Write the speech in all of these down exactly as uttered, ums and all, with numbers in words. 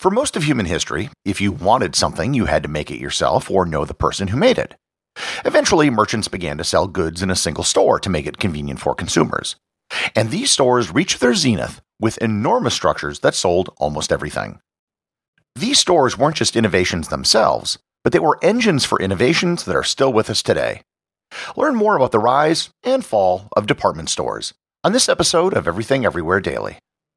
For most of human history, if you wanted something, you had to make it yourself or know the person who made it. Eventually, merchants began to sell goods in a single store to make it convenient for consumers. And these stores reached their zenith with enormous structures that sold almost everything. These stores weren't just innovations themselves, but they were engines for innovations that are still with us today. Learn more about the rise and fall of department stores on this episode of Everything Everywhere Daily.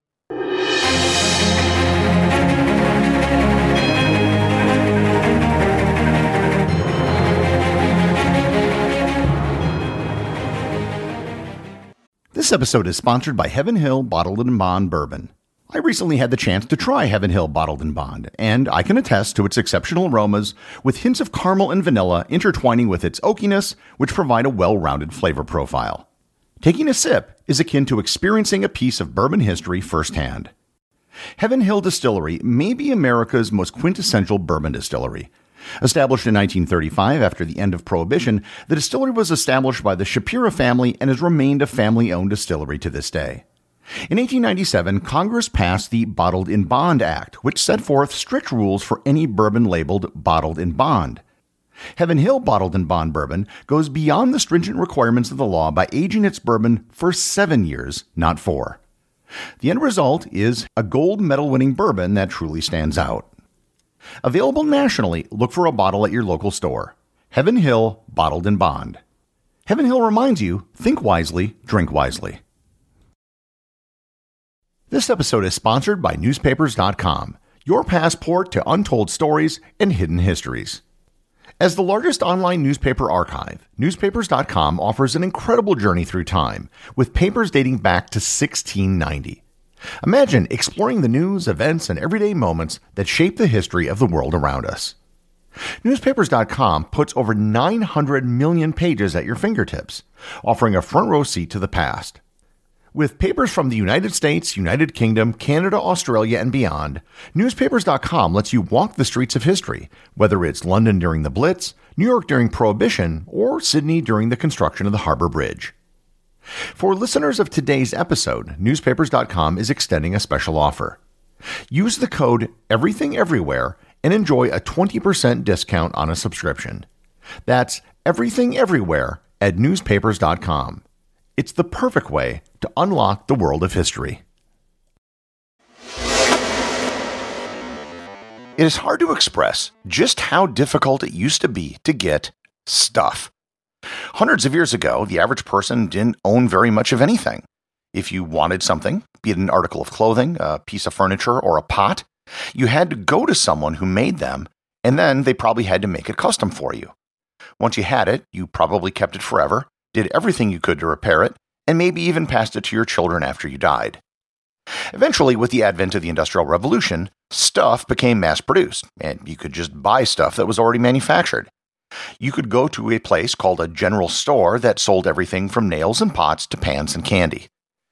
This episode is sponsored by Heaven Hill Bottled and Bond Bourbon. I recently had the chance to try Heaven Hill Bottled and Bond, and I can attest to its exceptional aromas with hints of caramel and vanilla intertwining with its oakiness, which provide a well-rounded flavor profile. Taking a sip is akin to experiencing a piece of bourbon history firsthand. Heaven Hill Distillery may be America's most quintessential bourbon distillery. Established in nineteen thirty-five after the end of Prohibition, the distillery was established by the Shapira family and has remained a family-owned distillery to this day. In eighteen ninety-seven, Congress passed the Bottled in Bond Act, which set forth strict rules for any bourbon labeled Bottled in Bond. Heaven Hill Bottled in Bond Bourbon goes beyond the stringent requirements of the law by aging its bourbon for seven years, not four. The end result is a gold medal-winning bourbon that truly stands out. Available nationally, look for a bottle at your local store. Heaven Hill Bottled in Bond. Heaven Hill reminds you, think wisely, drink wisely. This episode is sponsored by newspapers dot com, your passport to untold stories and hidden histories. As the largest online newspaper archive, newspapers dot com offers an incredible journey through time, with papers dating back to sixteen ninety. Imagine exploring the news, events, and everyday moments that shape the history of the world around us. newspapers dot com puts over nine hundred million pages at your fingertips, offering a front row seat to the past. With papers from the United States, United Kingdom, Canada, Australia, and beyond, newspapers dot com lets you walk the streets of history, whether it's London during the Blitz, New York during Prohibition, or Sydney during the construction of the Harbor Bridge. For listeners of today's episode, newspapers dot com is extending a special offer. Use the code EVERYTHINGEVERYWHERE and enjoy a twenty percent discount on a subscription. That's Everything Everywhere at newspapers dot com. It's the perfect way to unlock the world of history. It is hard to express just how difficult it used to be to get stuff. Hundreds of years ago, the average person didn't own very much of anything. If you wanted something, be it an article of clothing, a piece of furniture, or a pot, you had to go to someone who made them, and then they probably had to make it custom for you. Once you had it, you probably kept it forever, did everything you could to repair it, and maybe even passed it to your children after you died. Eventually, with the advent of the Industrial Revolution, stuff became mass-produced, and you could just buy stuff that was already manufactured. You could go to a place called a general store that sold everything from nails and pots to pans and candy.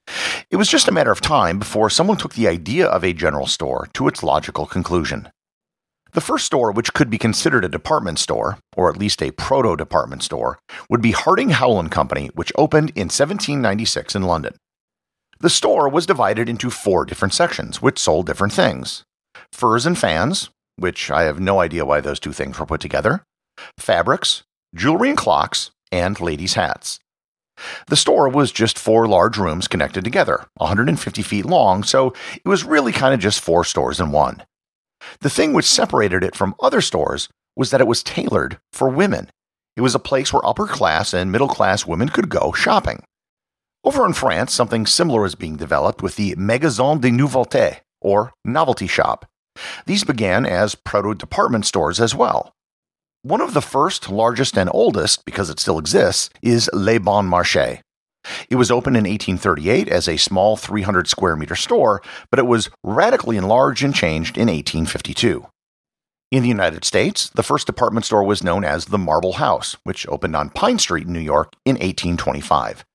It was just a matter of time before someone took the idea of a general store to its logical conclusion. The first store which could be considered a department store, or at least a proto-department store, would be Harding Howell and Company, which opened in seventeen ninety-six in London. The store was divided into four different sections, which sold different things. Furs and fans, which I have no idea why those two things were put together, fabrics, jewelry and clocks, and ladies' hats. The store was just four large rooms connected together, one hundred fifty feet long, so it was really kind of just four stores in one. The thing which separated it from other stores was that it was tailored for women. It was a place where upper-class and middle-class women could go shopping. Over in France, something similar is being developed with the Magasin de Nouveauté, or novelty shop. These began as proto-department stores as well. One of the first, largest, and oldest, because it still exists, is Le Bon Marché. It was opened in eighteen thirty-eight as a small three hundred square meter store, but it was radically enlarged and changed in eighteen fifty-two. In the United States, the first department store was known as the Marble House, which opened on Pine Street in New York in eighteen twenty-five.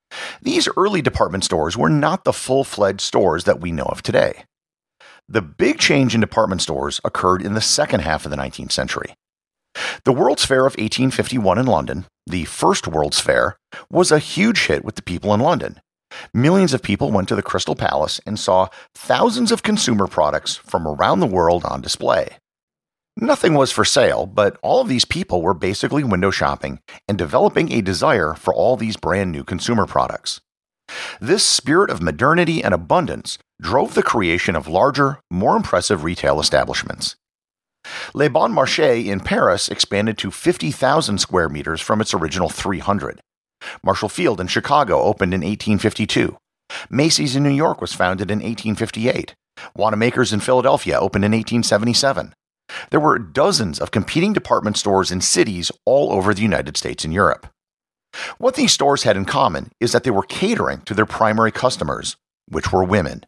These early department stores were not the full-fledged stores that we know of today. The big change in department stores occurred in the second half of the nineteenth century. The World's Fair of eighteen fifty-one in London, the first World's Fair, was a huge hit with the people in London. Millions of people went to the Crystal Palace and saw thousands of consumer products from around the world on display. Nothing was for sale, but all of these people were basically window shopping and developing a desire for all these brand new consumer products. This spirit of modernity and abundance drove the creation of larger, more impressive retail establishments. Le Bon Marché in Paris expanded to fifty thousand square meters from its original three hundred. Marshall Field in Chicago opened in eighteen fifty-two. Macy's in New York was founded in eighteen fifty-eight. Wanamaker's in Philadelphia opened in eighteen seventy-seven. There were dozens of competing department stores in cities all over the United States and Europe. What these stores had in common is that they were catering to their primary customers, which were women.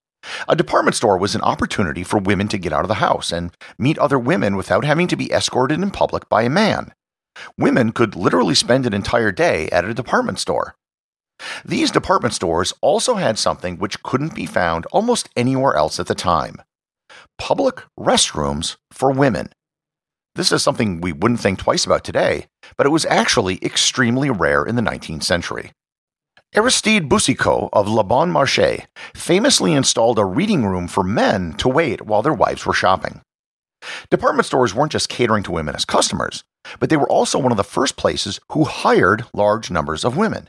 A department store was an opportunity for women to get out of the house and meet other women without having to be escorted in public by a man. Women could literally spend an entire day at a department store. These department stores also had something which couldn't be found almost anywhere else at the time: public restrooms for women. This is something we wouldn't think twice about today, but it was actually extremely rare in the nineteenth century. Aristide Boucicaut of Le Bon Marché famously installed a reading room for men to wait while their wives were shopping. Department stores weren't just catering to women as customers, but they were also one of the first places who hired large numbers of women.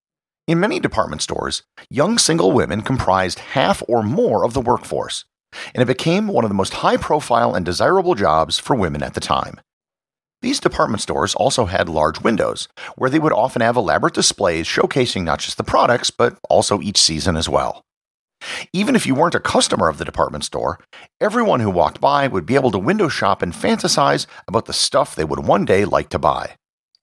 In many department stores, young single women comprised half or more of the workforce, and it became one of the most high-profile and desirable jobs for women at the time. These department stores also had large windows, where they would often have elaborate displays showcasing not just the products, but also each season as well. Even if you weren't a customer of the department store, everyone who walked by would be able to window shop and fantasize about the stuff they would one day like to buy.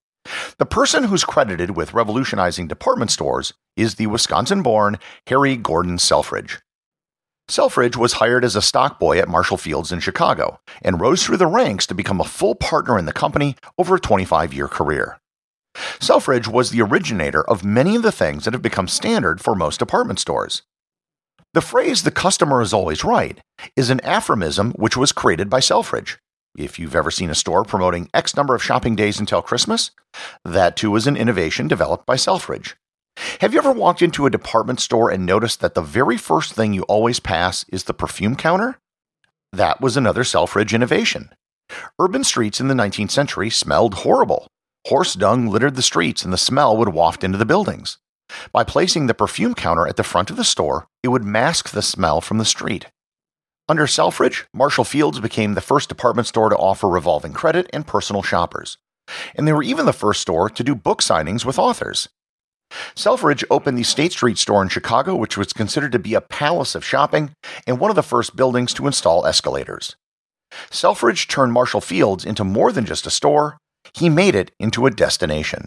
The person who's credited with revolutionizing department stores is the Wisconsin-born Harry Gordon Selfridge. Selfridge was hired as a stockboy at Marshall Field's in Chicago and rose through the ranks to become a full partner in the company over a twenty-five-year career. Selfridge was the originator of many of the things that have become standard for most department stores. The phrase "the customer is always right" is an aphorism which was created by Selfridge. If you've ever seen a store promoting X number of shopping days until Christmas, that too is an innovation developed by Selfridge. Have you ever walked into a department store and noticed that the very first thing you always pass is the perfume counter? That was another Selfridge innovation. Urban streets in the nineteenth century smelled horrible. Horse dung littered the streets and the smell would waft into the buildings. By placing the perfume counter at the front of the store, it would mask the smell from the street. Under Selfridge, Marshall Field's became the first department store to offer revolving credit and personal shoppers. And they were even the first store to do book signings with authors. Selfridge opened the State Street store in Chicago, which was considered to be a palace of shopping and one of the first buildings to install escalators. Selfridge turned Marshall Field's into more than just a store. He made it into a destination.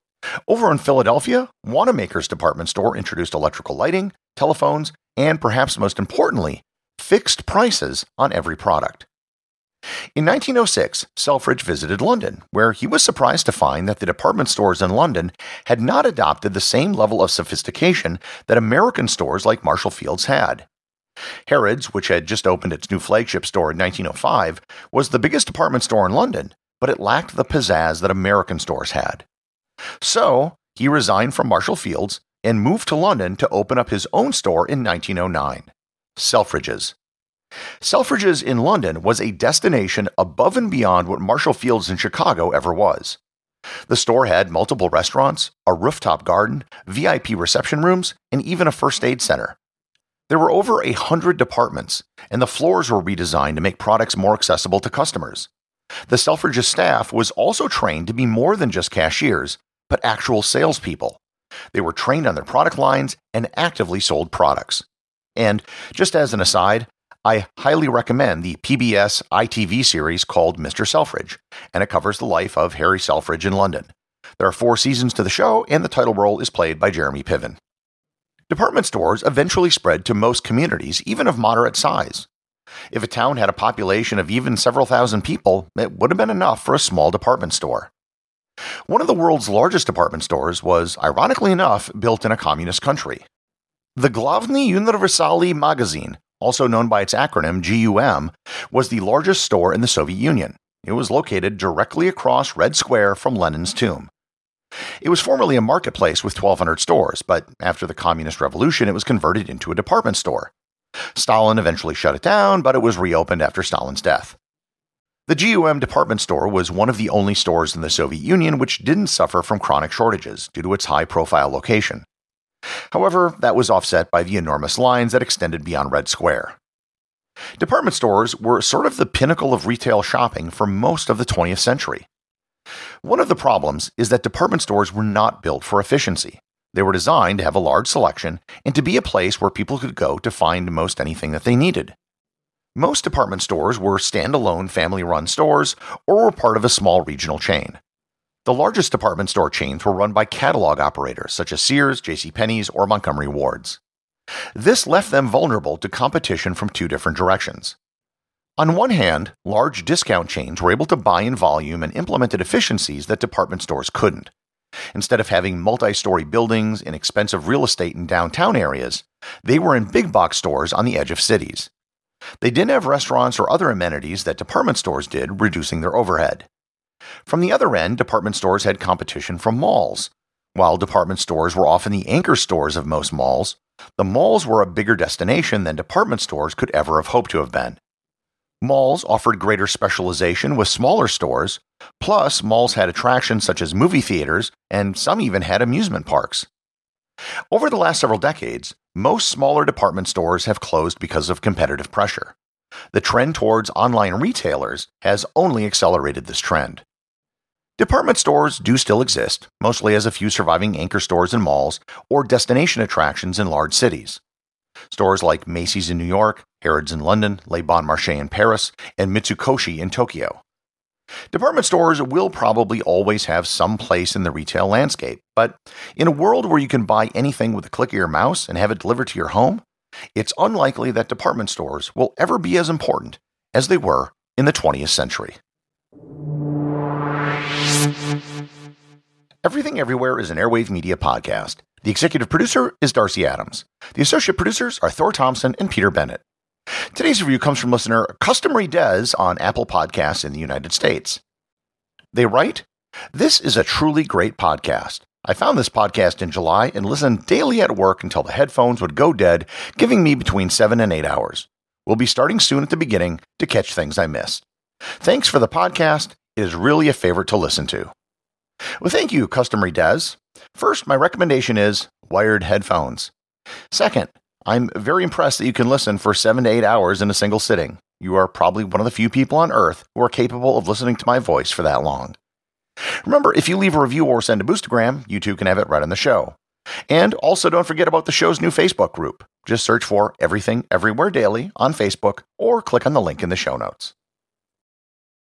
Over in Philadelphia, Wanamaker's department store introduced electrical lighting, telephones, and perhaps most importantly, fixed prices on every product. In nineteen oh six, Selfridge visited London, where he was surprised to find that the department stores in London had not adopted the same level of sophistication that American stores like Marshall Field's had. Harrods, which had just opened its new flagship store in nineteen oh five, was the biggest department store in London, but it lacked the pizzazz that American stores had. So, he resigned from Marshall Field's and moved to London to open up his own store in nineteen oh nine, Selfridge's. Selfridge's in London was a destination above and beyond what Marshall Field's in Chicago ever was. The store had multiple restaurants, a rooftop garden, V I P reception rooms, and even a first aid center. There were over a hundred departments, and the floors were redesigned to make products more accessible to customers. The Selfridge's staff was also trained to be more than just cashiers, but actual salespeople. They were trained on their product lines and actively sold products. And just as an aside, I highly recommend the P B S I T V series called Mister Selfridge, and it covers the life of Harry Selfridge in London. There are four seasons to the show, and the title role is played by Jeremy Piven. Department stores eventually spread to most communities, even of moderate size. If a town had a population of even several thousand people, it would have been enough for a small department store. One of the world's largest department stores was, ironically enough, built in a communist country. The Glavny Universally Magazine, also known by its acronym G U M, was the largest store in the Soviet Union. It was located directly across Red Square from Lenin's tomb. It was formerly a marketplace with twelve hundred stores, but after the Communist Revolution, it was converted into a department store. Stalin eventually shut it down, but it was reopened after Stalin's death. The G U M department store was one of the only stores in the Soviet Union which didn't suffer from chronic shortages due to its high-profile location. However, that was offset by the enormous lines that extended beyond Red Square. Department stores were sort of the pinnacle of retail shopping for most of the twentieth century. One of the problems is that department stores were not built for efficiency. They were designed to have a large selection and to be a place where people could go to find most anything that they needed. Most department stores were standalone family-run stores or were part of a small regional chain. The largest department store chains were run by catalog operators such as Sears, JCPenney's, or Montgomery Ward's. This left them vulnerable to competition from two different directions. On one hand, large discount chains were able to buy in volume and implemented efficiencies that department stores couldn't. Instead of having multi-story buildings and expensive real estate in downtown areas, they were in big-box stores on the edge of cities. They didn't have restaurants or other amenities that department stores did, reducing their overhead. From the other end, department stores had competition from malls. While department stores were often the anchor stores of most malls, the malls were a bigger destination than department stores could ever have hoped to have been. Malls offered greater specialization with smaller stores, plus malls had attractions such as movie theaters, and some even had amusement parks. Over the last several decades, most smaller department stores have closed because of competitive pressure. The trend towards online retailers has only accelerated this trend. Department stores do still exist, mostly as a few surviving anchor stores in malls or destination attractions in large cities. Stores like Macy's in New York, Harrods in London, Le Bon Marché in Paris, and Mitsukoshi in Tokyo. Department stores will probably always have some place in the retail landscape, but in a world where you can buy anything with a click of your mouse and have it delivered to your home, it's unlikely that department stores will ever be as important as they were in the twentieth century. Everything Everywhere is an Airwave Media podcast. The executive producer is Darcy Adams. The associate producers are Thor Thompson and Peter Bennett. Today's review comes from listener Customary Des on Apple Podcasts in the United States. They write, "This is a truly great podcast. I found this podcast in July and listened daily at work until the headphones would go dead, giving me between seven and eight hours. We'll be starting soon at the beginning to catch things I missed. Thanks for the podcast. It is really a favorite to listen to." Well, thank you, Customary Des. First, my recommendation is wired headphones. Second, I'm very impressed that you can listen for seven to eight hours in a single sitting. You are probably one of the few people on Earth who are capable of listening to my voice for that long. Remember, if you leave a review or send a Boostagram, you too can have it right on the show. And also don't forget about the show's new Facebook group. Just search for Everything Everywhere Daily on Facebook or click on the link in the show notes.